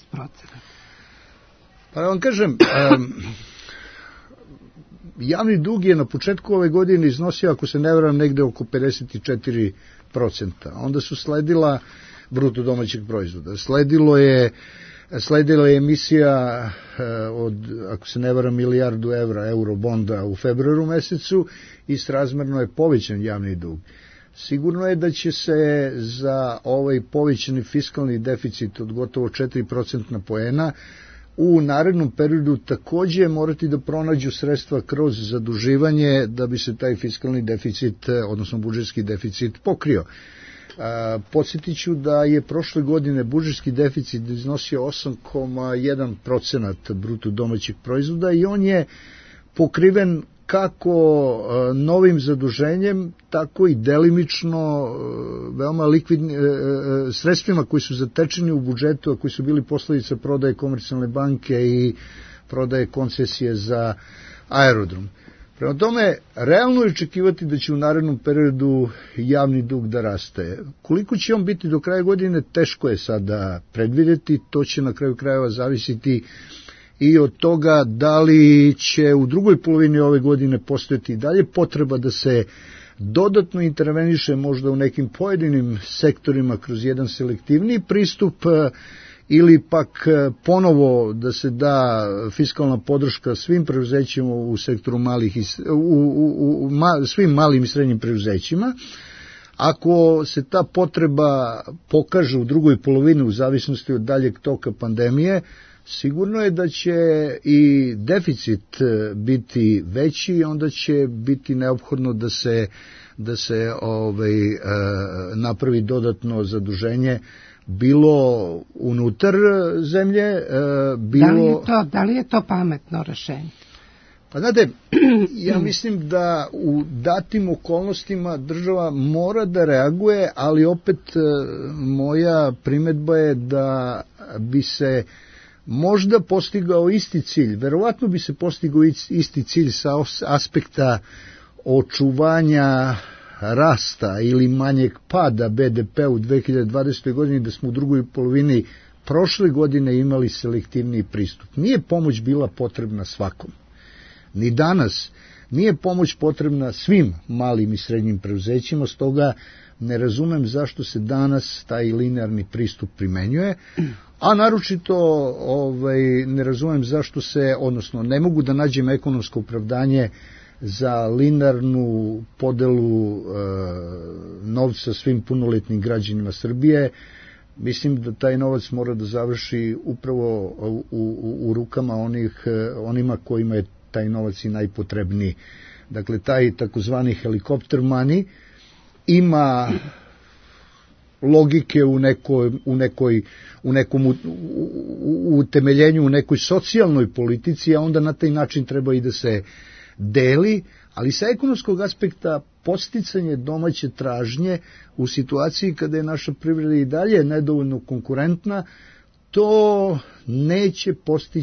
Speaker 18: Pa vam kažem, javni dug je na početku ove godine iznosio, ako se ne varam, negde oko 54%. Onda su sledila bruto domaćeg proizvoda. Sledila je emisija od, ako se ne varam, milijardu evra eurobonda u februaru mesecu i srazmerno je povećan javni dug. Sigurno je da će se za ovaj povećani fiskalni deficit od gotovo 4% poena u narednom periodu takođe morati da pronađu sredstva kroz zaduživanje da bi se taj fiskalni deficit, odnosno budžetski deficit, pokrio. Podsjetit ću da je prošle godine budžetski deficit iznosio 8,1% bruto domaćeg proizvoda i on je pokriven kako novim zaduženjem, tako i delimično veoma likvidnim sredstvima koji su zatečeni u budžetu, a koji su bili posledica prodaje Komercijalne banke i prodaje koncesije za aerodrom. Prema tome, realno je očekivati da će u narednom periodu javni dug da raste. Koliko će on biti do kraja godine, teško je sada predvideti, to će na kraju krajeva zavisiti i od toga da li će u drugoj polovini ove godine postojati i dalje potreba da se dodatno interveniše možda u nekim pojedinim sektorima kroz jedan selektivni pristup ili pak ponovo da se da fiskalna podrška svim preduzećima u sektoru svim malim i srednjim preduzećima. Ako se ta potreba pokaže u drugoj polovini u zavisnosti od daljeg toka pandemije, sigurno je da će i deficit biti veći i onda će biti neophodno da se napravi dodatno zaduženje bilo unutar zemlje, bilo...
Speaker 2: Da li je to pametno rešenje?
Speaker 18: Pa znate, ja mislim da u datim okolnostima država mora da reaguje, ali opet moja primedba je da bi se možda postigao isti cilj. Verovatno bi se postigao isti cilj sa aspekta očuvanja rasta ili manjeg pada BDP u 2020. godini, da smo u drugoj polovini prošle godine imali selektivniji pristup. Nije pomoć bila potrebna svakom. Ni danas nije pomoć potrebna svim malim i srednjim preduzećima, stoga ne razumem zašto se danas taj linearni pristup primenjuje, a naročito ne razumem zašto se, odnosno ne mogu da nađem ekonomsko opravdanje za linearnu podelu novca svim punoletnim građanima Srbije. Mislim da taj novac mora da završi upravo u rukama onima kojima je taj novac i najpotrebniji. Dakle, taj takozvani helikopter money ima logike u nekom utemeljenju, u nekoj socijalnoj politici, a onda na taj način treba i da se deli, ali sa ekonomskog aspekta podsticanje domaće tražnje u situaciji kada je naša privreda i dalje nedovoljno konkurentna, to neće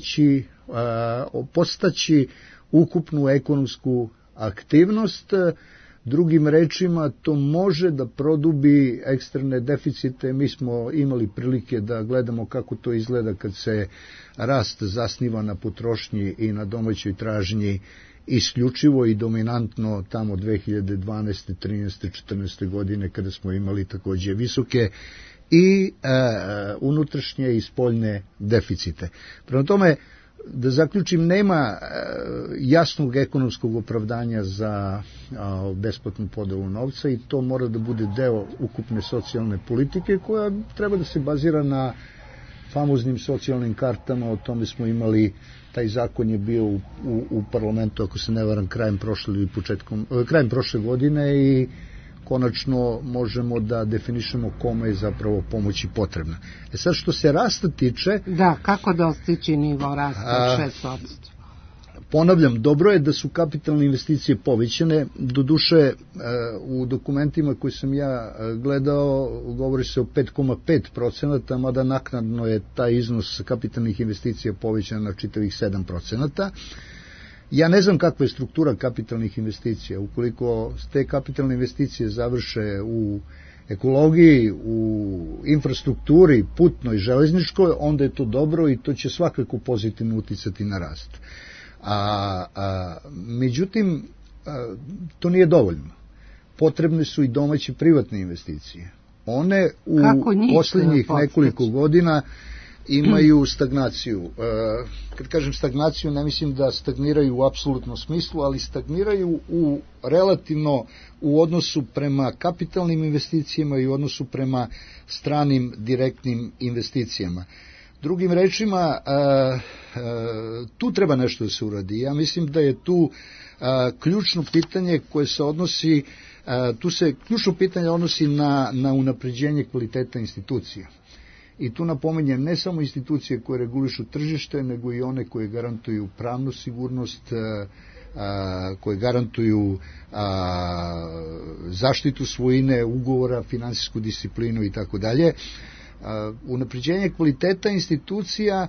Speaker 18: postaći ukupnu ekonomsku aktivnost. Drugim rečima, to može da produbi eksterne deficite. Mi smo imali prilike da gledamo kako to izgleda kad se rast zasniva na potrošnji i na domaćoj tražnji isključivo i dominantno tamo 2012. 13. 14. godine kada smo imali takođe visoke i unutrašnje i spoljne deficite. Prema tome, da zaključim, nema jasnog ekonomskog opravdanja za besplatnu podelu novca i to mora da bude deo ukupne socijalne politike koja treba da se bazira na famoznim socijalnim kartama. O tome smo imali, taj zakon je bio u parlamentu, ako se ne varam, krajem prošle godine i konačno možemo da definišemo kome je zapravo pomoć potrebna. Sad što se rasta tiče...
Speaker 2: Da, kako dostići nivo rasta 6%?
Speaker 18: Ponavljam, dobro je da su kapitalne investicije povećane, doduše u dokumentima koje sam ja gledao govori se o 5,5%, mada naknadno je taj iznos kapitalnih investicija povećan na čitavih 7%. Ja ne znam kakva je struktura kapitalnih investicija. Ukoliko te kapitalne investicije završe u ekologiji, u infrastrukturi, putnoj, železničkoj, onda je to dobro i to će svakako pozitivno uticati na rast. Međutim, to nije dovoljno. Potrebne su i domaće privatne investicije. One u posljednjih nekoliko godina imaju stagnaciju. Kad kažem stagnaciju, ne mislim da stagniraju u apsolutnom smislu, ali stagniraju relativno u odnosu prema kapitalnim investicijama i u odnosu prema stranim direktnim investicijama. Drugim rečima, tu treba nešto da se uradi. Ja mislim da je tu ključno pitanje koje se odnosi, ključno pitanje odnosi na unapređenje kvaliteta institucija. I tu napominjem ne samo institucije koje regulišu tržište, nego i one koje garantuju pravnu sigurnost, koje garantuju zaštitu svojine, ugovora, finansijsku disciplinu i tako dalje. Unapređenje kvaliteta institucija,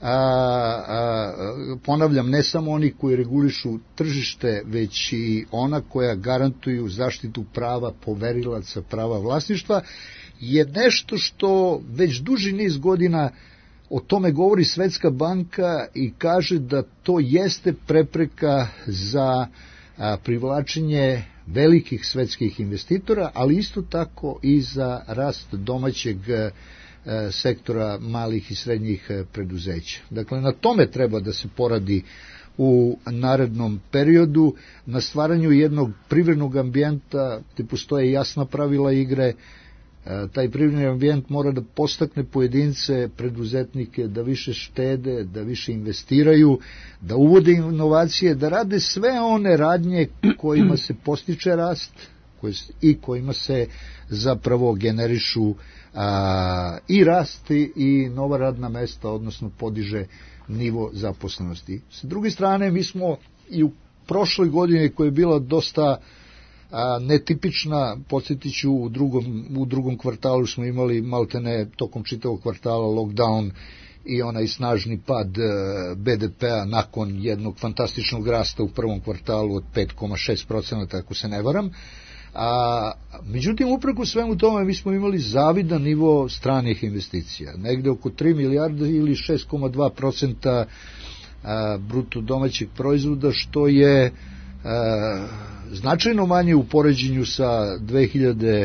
Speaker 18: ponavljam, ne samo oni koji regulišu tržište, već i ona koja garantuju zaštitu prava poverilaca, prava vlasništva, je nešto što već duži niz godina o tome govori Svetska banka i kaže da to jeste prepreka za privlačenje velikih svetskih investitora, ali isto tako i za rast domaćeg sektora malih i srednjih preduzeća. Dakle, na tome treba da se poradi u narednom periodu, na stvaranju jednog privrednog ambijenta gde postoje jasna pravila igre. Taj privredni ambijent mora da podstakne pojedince, preduzetnike da više štede, da više investiraju, da uvode inovacije, da rade sve one radnje kojima se postiče rast i kojima se zapravo generišu i rast i nova radna mesta, odnosno podiže nivo zaposlenosti. S druge strane, mi smo i u prošloj godini, koja je bila dosta netipična, podsjetiću, u drugom kvartalu smo imali maltene tokom čitavog kvartala lockdown i onaj snažni pad BDP-a nakon jednog fantastičnog rasta u prvom kvartalu od 5,6%, ako se ne varam. Međutim, upreko svemu tome mi smo imali zavidan nivo stranih investicija, negde oko 3 milijarde ili 6,2% bruto domaćeg proizvoda, što je značajno manje u poređenju sa 2012.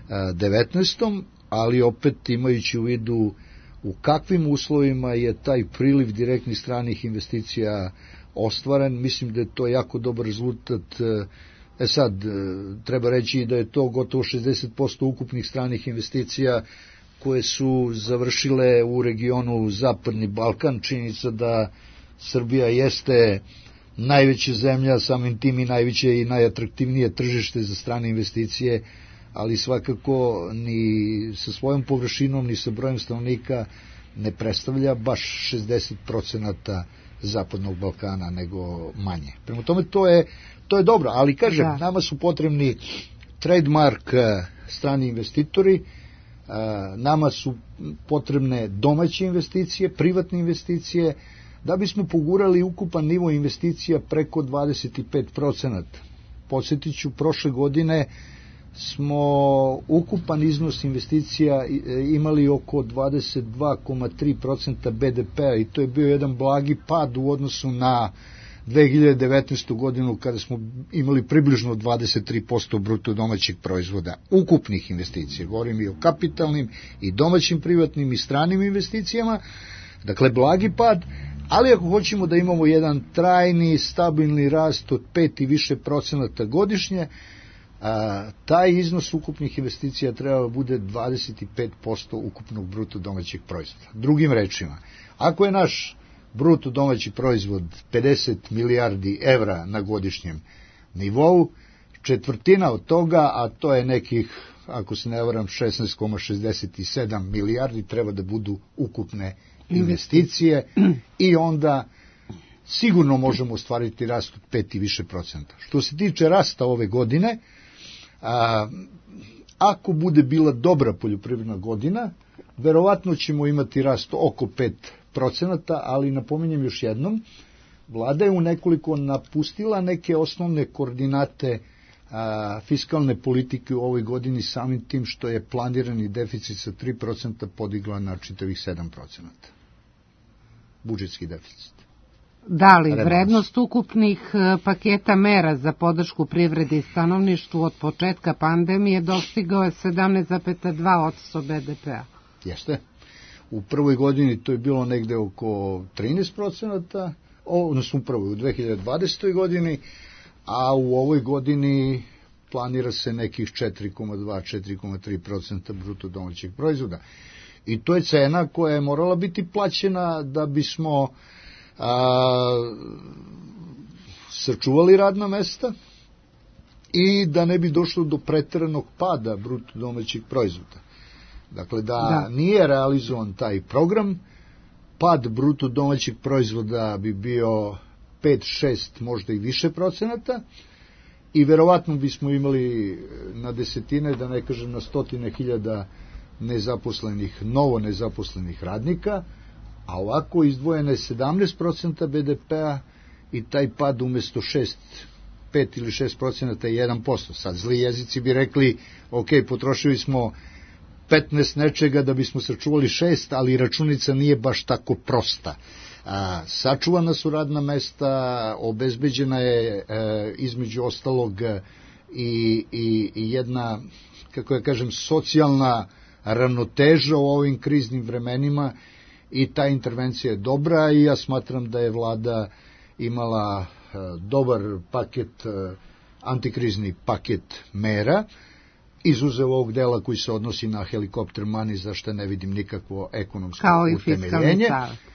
Speaker 18: 19. ali opet imajući u vidu u kakvim uslovima je taj priliv direktnih stranih investicija ostvaren, mislim da je to jako dobar rezultat. Sad, treba reći da je to gotovo 60% ukupnih stranih investicija koje su završile u regionu Zapadni Balkan. Činjenica da Srbija jeste najveća zemlja, samim tim i najveće i najatraktivnije tržište za strane investicije, ali svakako ni sa svojom površinom, ni sa brojem stanovnika ne predstavlja baš 60% Zapadnog Balkana, nego manje. Prema tome, to je dobro, ali kažem, nama su potrebni trademark strani investitori, nama su potrebne domaće investicije, privatne investicije, da bismo pogurali ukupan nivo investicija preko 25%. Podsjetit ću, prošle godine smo ukupan iznos investicija imali oko 22,3% BDP-a i to je bio jedan blagi pad u odnosu na 2019. godinu kada smo imali približno 23% bruto domaćeg proizvoda ukupnih investicija. Govorim i o kapitalnim i domaćim privatnim i stranim investicijama. Dakle, blagi pad, ali ako hoćemo da imamo jedan trajni, stabilni rast od 5 i više procenata godišnje, taj iznos ukupnih investicija treba da bude 25% ukupnog bruto domaćeg proizvoda. Drugim rečima, ako je naš bruto domaći proizvod 50 milijardi evra na godišnjem nivou, četvrtina od toga, a to je nekih, ako se ne varam, 16,67 milijardi, treba da budu ukupne investicije i onda sigurno možemo ostvariti rast od 5 i više procenta. Što se tiče rasta ove godine, ako bude bila dobra poljoprivredna godina, verovatno ćemo imati rast oko 5%, ali napominjem još jednom, vlada je u nekoliko napustila neke osnovne koordinate fiskalne politike u ovoj godini samim tim što je planirani deficit sa 3% podigla na čitavih 7%. Budžetski deficit.
Speaker 2: Da li vrednost ukupnih paketa mera za podršku privredi i stanovništvu od početka pandemije dostigao je 17,2% BDP-a?
Speaker 18: Jeste. U prvoj godini to je bilo negde oko 13%, odnosno u 2020. godini, a u ovoj godini planira se nekih 4,2-4,3% bruto domaćeg proizvoda. I to je cena koja je morala biti plaćena da bismo sačuvali radna mesta i da ne bi došlo do preteranog pada bruto domaćeg proizvoda. Dakle, da nije realizovan taj program, pad bruto domaćeg proizvoda bi bio 5-6, možda i više procenata i verovatno bismo imali na desetine, da ne kažem na stotine hiljada novo nezaposlenih radnika, a ovako izdvojene 17% BDP-a i taj pad umesto 5 ili 6% je 1%. Sad zli jezici bi rekli, ok, potrošili smo 15 nečega da bismo sačuvali 6, ali računica nije baš tako prosta. Sačuvana su radna mesta, obezbeđena je između ostalog i jedna, kako ja kažem, socijalna ravnoteža u ovim kriznim vremenima i ta intervencija je dobra i ja smatram da je vlada imala dobar paket, antikrizni paket mera, izuzev ovog dela koji se odnosi na helikopter money, za što ne vidim nikakvo ekonomsko utemeljenje.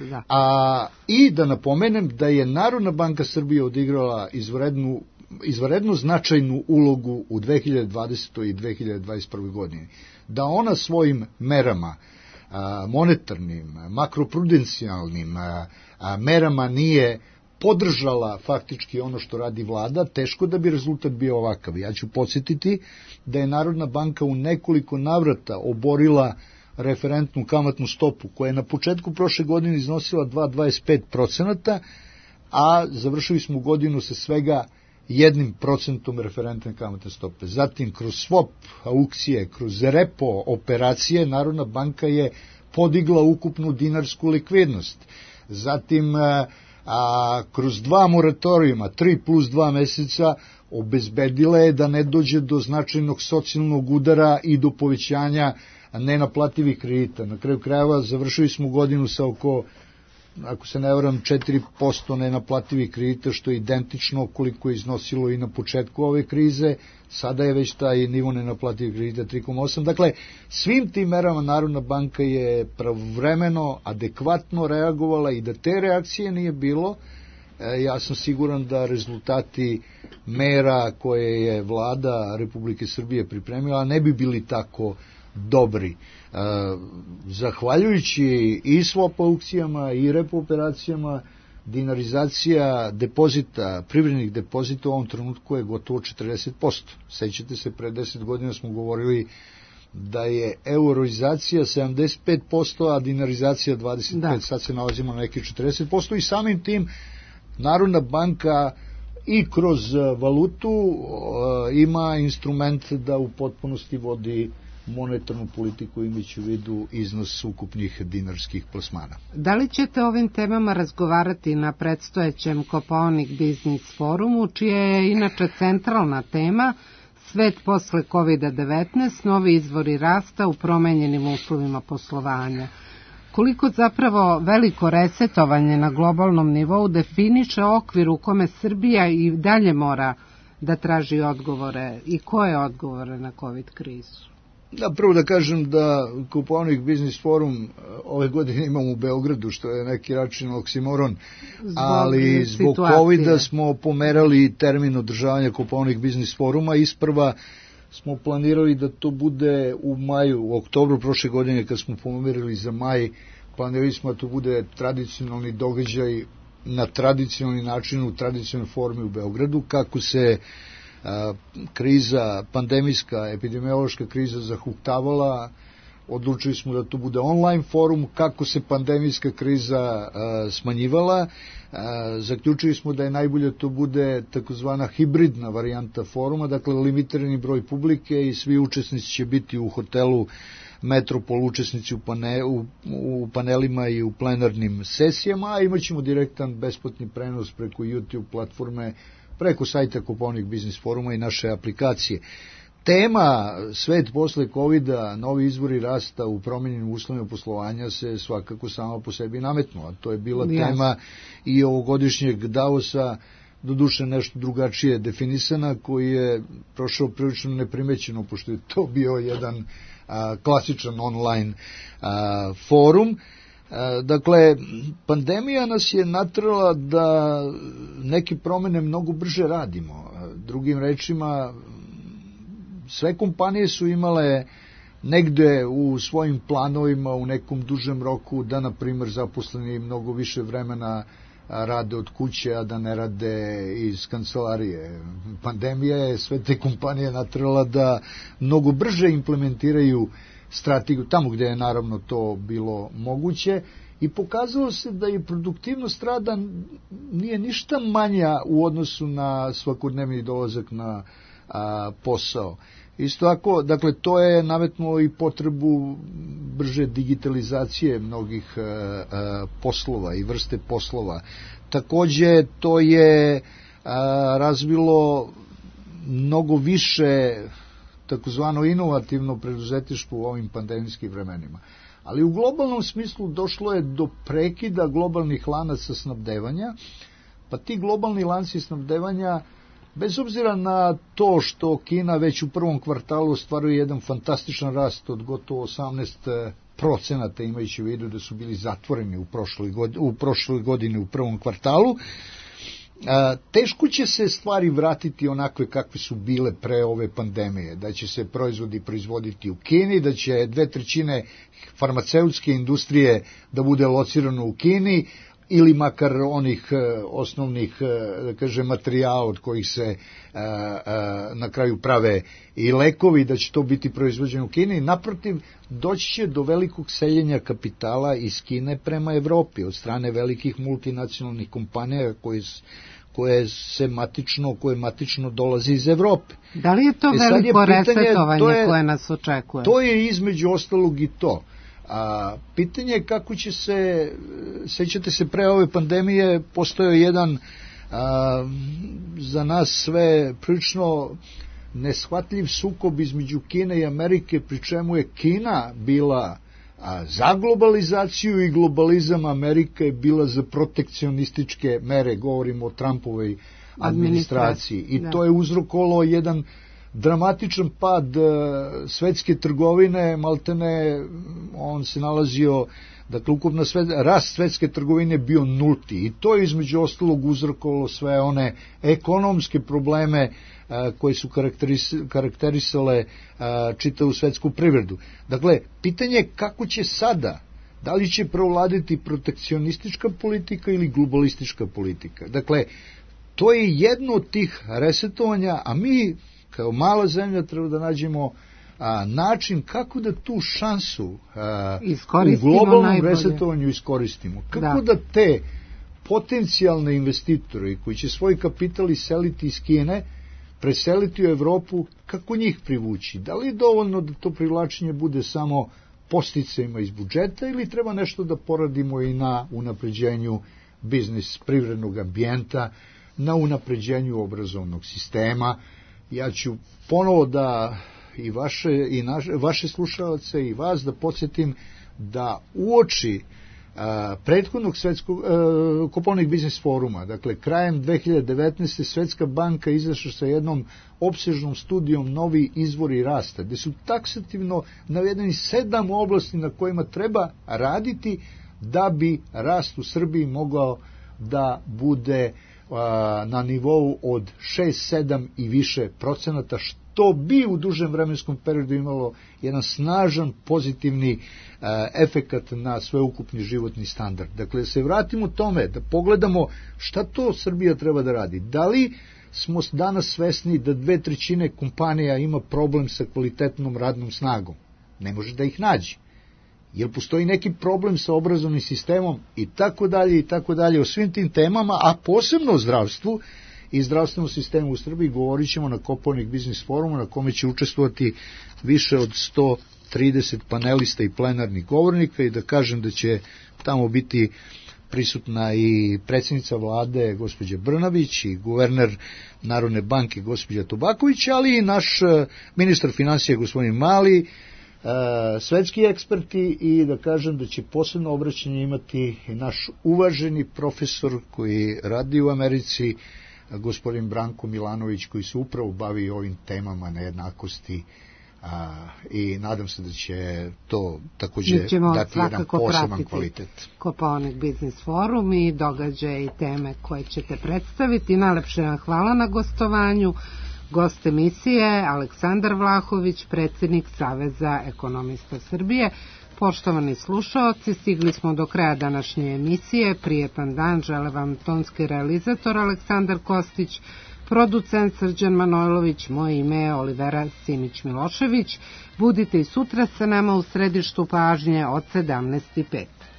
Speaker 18: I da napomenem da je Narodna banka Srbije odigrala izvanredno značajnu ulogu u 2020. i 2021. godini. Da ona svojim merama, monetarnim, makroprudencijalnim merama nije podržala faktički ono što radi vlada, teško da bi rezultat bio ovakav. Ja ću podsjetiti da je Narodna banka u nekoliko navrata oborila referentnu kamatnu stopu, koja je na početku prošle godine iznosila 2,25%, a završili smo godinu sa svega 1% referentne kamatne stope. Zatim, kroz swap aukcije, kroz repo operacije, Narodna banka je podigla ukupnu dinarsku likvidnost. Zatim, a kroz 2 moratorijuma, 3 plus 2 meseca, obezbedila je da ne dođe do značajnog socijalnog udara i do povećanja nenaplativih kredita. Na kraju krajeva završili smo godinu sa oko, ako se ne varam, 4% nenaplativih kredita, što je identično koliko je iznosilo i na početku ove krize. Sada je već taj nivo nenaplativih kredita 3,8. Dakle, svim tim merama Narodna banka je pravovremeno, adekvatno reagovala i da te reakcije nije bilo, ja sam siguran da rezultati mera koje je vlada Republike Srbije pripremila ne bi bili tako dobri. Zahvaljujući i swap aukcijama i repo operacijama, dinarizacija depozita, privrednih depozita u ovom trenutku je gotovo 40%. Sećate se, pre 10 godina smo govorili da je euroizacija 75%, a dinarizacija 25%, da. Sad se nalazimo na nekih 40% i samim tim Narodna banka i kroz valutu ima instrument da u potpunosti vodi monetarnu politiku imajući u vidu iznos ukupnih dinarskih plasmana.
Speaker 2: Da li ćete ovim temama razgovarati na predstojećem Kopaonik Biznis forumu, čija je inače centralna tema svet posle COVID-19, novi izvori rasta u promenjenim uslovima poslovanja? Koliko zapravo veliko resetovanje na globalnom nivou definiše okvir u kome Srbija i dalje mora da traži odgovore i koje odgovore na COVID krizu?
Speaker 18: Da, prvo da kažem da Kopaonik Biznis forum ove godine imamo u Beogradu, što je neki način oksimoron, ali zbog COVID-a smo pomerali termin održavanja Kopaonik Biznis foruma. Isprva smo planirali da to bude u maju, u oktobru prošle godine, kad smo pomerili za maj, planirali smo da to bude tradicionalni događaj na tradicionalni način, u tradicionalnoj formi u Beogradu. Kako se kriza, pandemijska, epidemiološka kriza zahuktavala, odlučili smo da to bude online forum. Kako se pandemijska kriza smanjivala, zaključili smo da je najbolje da to bude takozvana hibridna varijanta foruma, dakle limitirani broj publike i svi učesnici će biti u hotelu Metropol, učesnici u panelima i u plenarnim sesijama, a imat ćemo direktan besplatni prenos preko YouTube platforme, preko sajta Kopaonik Biznis foruma i naše aplikacije. Tema svet posle COVID-a, novi izvori rasta u promenjenim uslovima poslovanja se svakako sama po sebi nametnula. To je bila tema i ovogodišnjeg Davosa, doduše nešto drugačije definisana, koji je prošao prilično neprimećeno, pošto je to bio jedan klasičan online forum. Dakle, pandemija nas je natrala da neke promene mnogo brže radimo. Drugim rečima, sve kompanije su imale negde u svojim planovima u nekom dužem roku da, na primjer, zaposleni mnogo više vremena rade od kuće, a da ne rade iz kancelarije. Pandemija je sve te kompanije natrala da mnogo brže implementiraju strategiju, tamo gde je naravno to bilo moguće, i pokazalo se da je produktivnost rada nije ništa manja u odnosu na svakodnevni dolazak na posao. Isto tako, dakle, to je nametnulo i potrebu brže digitalizacije mnogih poslova i vrste poslova. Takođe, to je razvilo mnogo više takozvano inovativno preduzetništvo u ovim pandemijskim vremenima. Ali u globalnom smislu došlo je do prekida globalnih lanaca snabdevanja, pa ti globalni lanci snabdevanja, bez obzira na to što Kina već u prvom kvartalu ostvaruje jedan fantastičan rast od gotovo 18%, imajući u vidu da su bili zatvoreni u prošloj godini u prvom kvartalu, teško će se stvari vratiti onakve kakve su bile pre ove pandemije, da će se proizvodi proizvoditi u Kini, da će 2/3 farmaceutske industrije da bude locirano u Kini, ili makar onih osnovnih, da kažem, materijala od kojih se na kraju prave i lekovi, da će to biti proizvođeno u Kini. Naprotiv, doći će do velikog seljenja kapitala iz Kine prema Evropi od strane velikih multinacionalnih kompanija koje matično dolazi iz Evrope.
Speaker 2: Da li je to veliko resetovanje koje nas očekuje?
Speaker 18: To je između ostalog i to. A pitanje je kako će se, sećate se pre ove pandemije, postojao jedan za nas sve prilično neshvatljiv sukob između Kine i Amerike, pri čemu je Kina bila za globalizaciju i globalizam, Amerika je bila za protekcionističke mere, govorimo o Trumpovoj administraciji. I to je uzrokovalo jedan dramatičan pad svetske trgovine, maltene on se nalazio, dakle ukupno rast svetske trgovine bio nulti i to je između ostalog uzrokovalo sve one ekonomske probleme koje su karakterisale čitavu svetsku privredu. Dakle, pitanje je kako će sada, da li će preovladiti protekcionistička politika ili globalistička politika. Dakle, to je jedno od tih resetovanja, a mi kao mala zemlja treba da nađemo način kako da tu šansu u globalnom resetovanju iskoristimo. Kako da te potencijalne investitore koji će svoj kapital iseliti iz Kine, preseliti u Evropu, kako njih privući? Da li je dovoljno da to privlačenje bude samo podsticajima iz budžeta ili treba nešto da poradimo i na unapređenju biznis privrednog ambijenta, na unapređenju obrazovnog sistema? Ja ću ponovo da i vaše slušalce i vas da podsjetim da uoči prethodnog svetskog Kopernik biznis foruma, dakle krajem 2019. Svetska banka izašla sa jednom opsežnom studijom Novi izvori rasta, gde su taksativno navedeni 7 oblasti na kojima treba raditi da bi rast u Srbiji mogao da bude na nivou od 6, 7 i više procenata, što bi u dužem vremenskom periodu imalo jedan snažan pozitivni efekat na sveukupni životni standard. Dakle, da se vratimo tome, da pogledamo šta to Srbija treba da radi. Da li smo danas svesni da 2/3 kompanija ima problem sa kvalitetnom radnom snagom? Ne može da ih nađe. Jer postoji neki problem sa obrazovnim sistemom i tako dalje, o svim tim temama, a posebno o zdravstvu i zdravstvenom sistemu u Srbiji govorit ćemo na Kopernik biznis forumu, na kome će učestvovati više od 130 panelista i plenarnih govornika, i da kažem da će tamo biti prisutna i predsjednica vlade gospođa Brnabić i guverner Narodne banke gospođa Tabaković, ali i naš ministar finansija gospodin Mali, svetski eksperti, i da kažem da će posebno obraćanje imati i naš uvaženi profesor koji radi u Americi, gospodin Branko Milanović, koji se upravo bavi ovim temama nejednakosti, i nadam se da će to takođe dati jedan poseban kvalitet.
Speaker 2: Kopernik biznis forum i događaje i teme koje ćete predstaviti. Najlepše vam hvala na gostovanju. Gost emisije Aleksandar Vlahović, predsjednik Saveza ekonomista Srbije. Poštovani slušaoci, stigli smo do kraja današnje emisije. Prijetan dan žele vam tonski realizator Aleksandar Kostić, producent Srđan Manojlović, moje ime je Olivera Simić-Milošević. Budite i sutra sa nama u središtu pažnje od 17:05.